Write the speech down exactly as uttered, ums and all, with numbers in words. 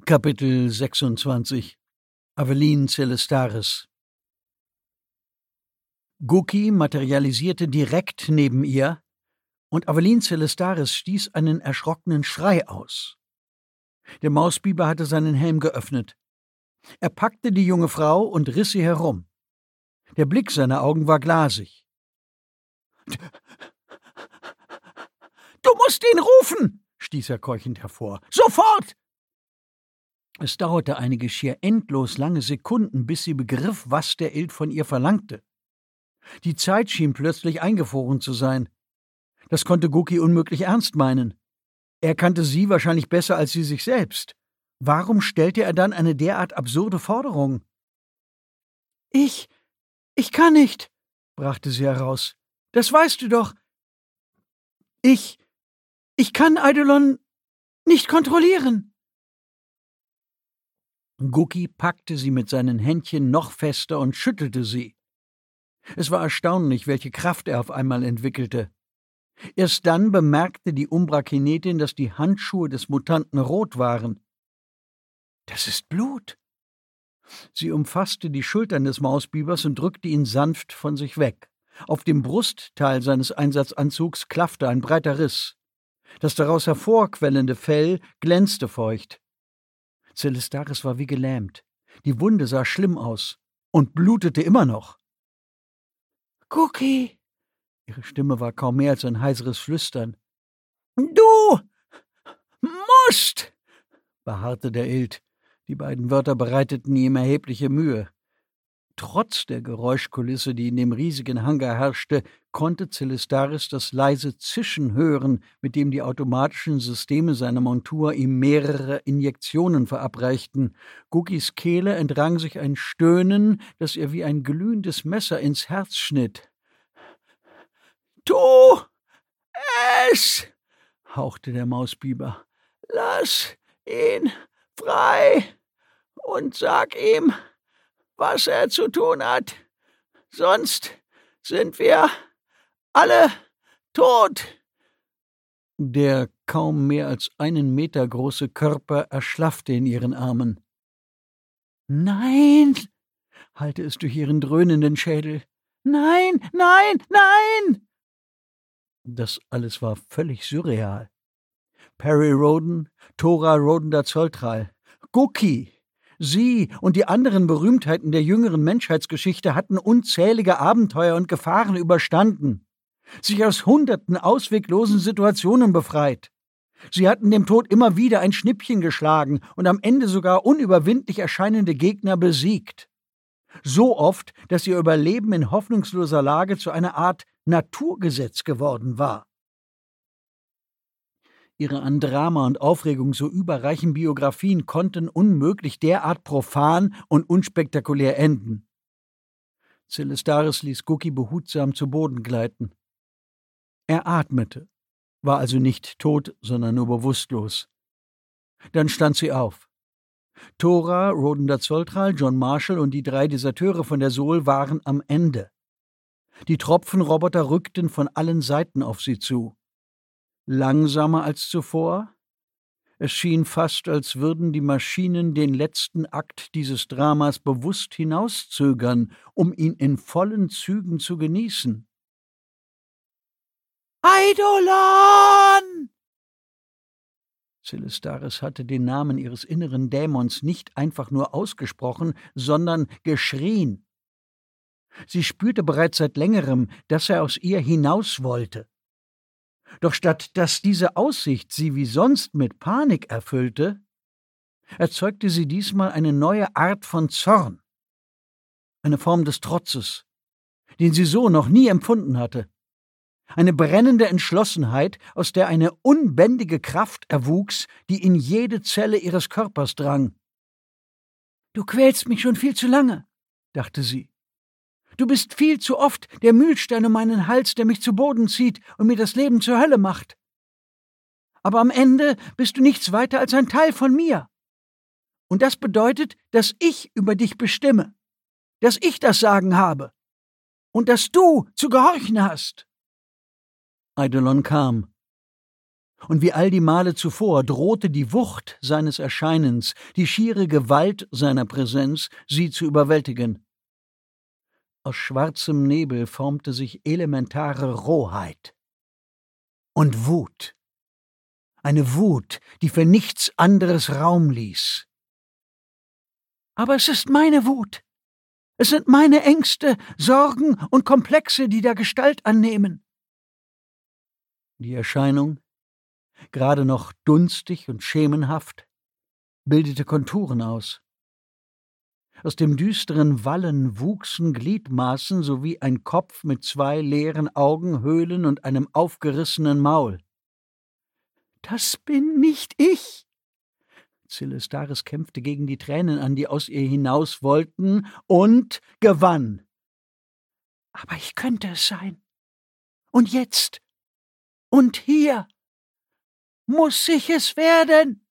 Kapitel sechsundzwanzig. Aveline Celestaris. Gookie materialisierte direkt neben ihr, und Aveline Celestaris stieß einen erschrockenen Schrei aus. Der Mausbiber hatte seinen Helm geöffnet. Er packte die junge Frau und riss sie herum. Der Blick seiner Augen war glasig. »Du musst ihn rufen«, stieß er keuchend hervor. »Sofort!« Es dauerte einige schier endlos lange Sekunden, bis sie begriff, was der Ild von ihr verlangte. Die Zeit schien plötzlich eingefroren zu sein. Das konnte Gookie unmöglich ernst meinen. Er kannte sie wahrscheinlich besser als sie sich selbst. Warum stellte er dann eine derart absurde Forderung? »Ich, ich kann nicht«, brachte sie heraus. »Das weißt du doch. Ich, ich kann Eidolon nicht kontrollieren.« Gookie packte sie mit seinen Händchen noch fester und schüttelte sie. Es war erstaunlich, welche Kraft er auf einmal entwickelte. Erst dann bemerkte die Umbra-Kinetin, dass die Handschuhe des Mutanten rot waren. »Das ist Blut!« Sie umfasste die Schultern des Mausbibers und drückte ihn sanft von sich weg. Auf dem Brustteil seines Einsatzanzugs klaffte ein breiter Riss. Das daraus hervorquellende Fell glänzte feucht. Celestaris war wie gelähmt. Die Wunde sah schlimm aus und blutete immer noch. »Gookie«, ihre Stimme war kaum mehr als ein heiseres Flüstern. »Du musst«, beharrte der Ild. Die beiden Wörter bereiteten ihm erhebliche Mühe. Trotz der Geräuschkulisse, die in dem riesigen Hangar herrschte, konnte Celestaris das leise Zischen hören, mit dem die automatischen Systeme seiner Montur ihm mehrere Injektionen verabreichten. Gookies Kehle entrang sich ein Stöhnen, das ihr wie ein glühendes Messer ins Herz schnitt. »Tu es«, hauchte der Mausbiber. »Lass ihn frei und sag ihm, was er zu tun hat. Sonst sind wir alle tot.« Der kaum mehr als einen Meter große Körper erschlaffte in ihren Armen. »Nein«, hallte es durch ihren dröhnenden Schädel. »Nein, nein, nein!« Das alles war völlig surreal. Perry Rhodan, Thora Rhodan-Dazoltral, Gookie. Sie und die anderen Berühmtheiten der jüngeren Menschheitsgeschichte hatten unzählige Abenteuer und Gefahren überstanden, sich aus hunderten ausweglosen Situationen befreit. Sie hatten dem Tod immer wieder ein Schnippchen geschlagen und am Ende sogar unüberwindlich erscheinende Gegner besiegt. So oft, dass ihr Überleben in hoffnungsloser Lage zu einer Art Naturgesetz geworden war. Ihre an Drama und Aufregung so überreichen Biografien konnten unmöglich derart profan und unspektakulär enden. Celestaris ließ Gookie behutsam zu Boden gleiten. Er atmete, war also nicht tot, sondern nur bewusstlos. Dann stand sie auf. Thora Rhodan-Dazoltral, John Marshall und die drei Deserteure von der Sol waren am Ende. Die Tropfenroboter rückten von allen Seiten auf sie zu. Langsamer als zuvor? Es schien fast, als würden die Maschinen den letzten Akt dieses Dramas bewusst hinauszögern, um ihn in vollen Zügen zu genießen. »Eidolon!« Celestaris hatte den Namen ihres inneren Dämons nicht einfach nur ausgesprochen, sondern geschrien. Sie spürte bereits seit längerem, dass er aus ihr hinaus wollte. Doch statt dass diese Aussicht sie wie sonst mit Panik erfüllte, erzeugte sie diesmal eine neue Art von Zorn, eine Form des Trotzes, den sie so noch nie empfunden hatte, eine brennende Entschlossenheit, aus der eine unbändige Kraft erwuchs, die in jede Zelle ihres Körpers drang. »Du quälst mich schon viel zu lange«, dachte sie. »Du bist viel zu oft der Mühlstein um meinen Hals, der mich zu Boden zieht und mir das Leben zur Hölle macht. Aber am Ende bist du nichts weiter als ein Teil von mir. Und das bedeutet, dass ich über dich bestimme, dass ich das Sagen habe und dass du zu gehorchen hast.« Eidolon kam. Und wie all die Male zuvor drohte die Wucht seines Erscheinens, die schiere Gewalt seiner Präsenz, sie zu überwältigen. Aus schwarzem Nebel formte sich elementare Rohheit und Wut. Eine Wut, die für nichts anderes Raum ließ. Aber es ist meine Wut. Es sind meine Ängste, Sorgen und Komplexe, die da Gestalt annehmen. Die Erscheinung, gerade noch dunstig und schemenhaft, bildete Konturen aus. Aus dem düsteren Wallen wuchsen Gliedmaßen sowie ein Kopf mit zwei leeren Augenhöhlen und einem aufgerissenen Maul. »Das bin nicht ich!« Celestaris kämpfte gegen die Tränen an, die aus ihr hinaus wollten, und gewann. »Aber ich könnte es sein. Und jetzt und hier muss ich es werden!«